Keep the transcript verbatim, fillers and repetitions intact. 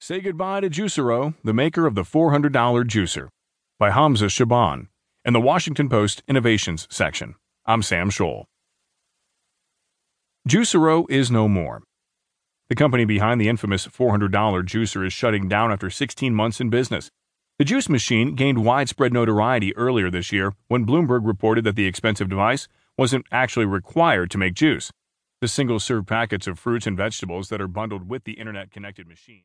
Say Goodbye to Juicero, the maker of the four hundred dollar juicer, by Hamza Shaban, in the Washington Post Innovations section. I'm Sam Scholl. Juicero is no more. The company behind the infamous four hundred dollar juicer is shutting down after sixteen months in business. The juice machine gained widespread notoriety earlier this year when Bloomberg reported that the expensive device wasn't actually required to make juice. The single-serve packets of fruits and vegetables that are bundled with the internet-connected machine